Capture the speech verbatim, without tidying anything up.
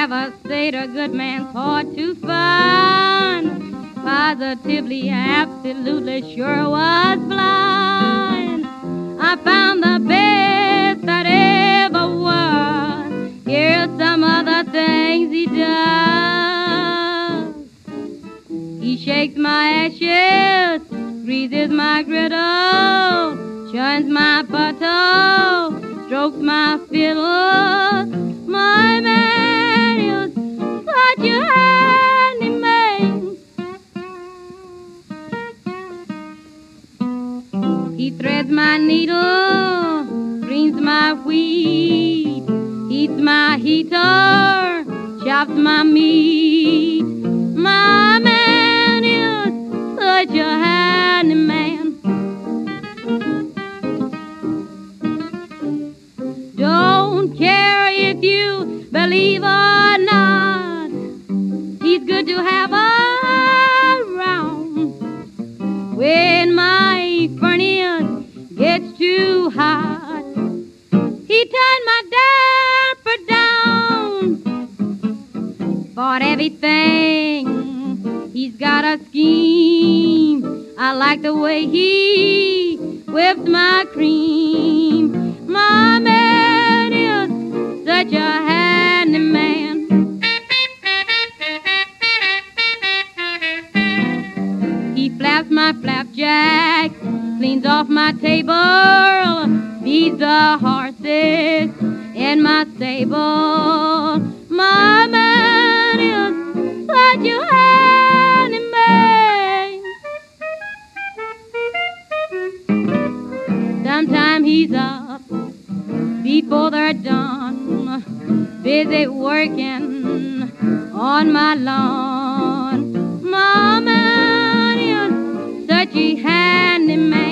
never stayed a good man's heart to find. Positively, absolutely sure was blind. I found the best that ever was. Here's some other things he does. He shakes my ashes, greases my griddle, churns my butter, strokes my fiddle. My man is such a handy man. He threads my needle, greens my wheat, heats my heater, chops my meat. My man is such a handy man. Don't care if you believe or not, he's good to have around. When my furnace gets too hot, he turns my damper down. For everything, he's got a scheme. I like the way he whips my cream. My man is such a handy man. He flaps my flapjack, cleans off my table, feeds the horses in my stable. My man is such a handy man. Sometime he's up before they're done, busy working on my lawn. My man is such a handy man.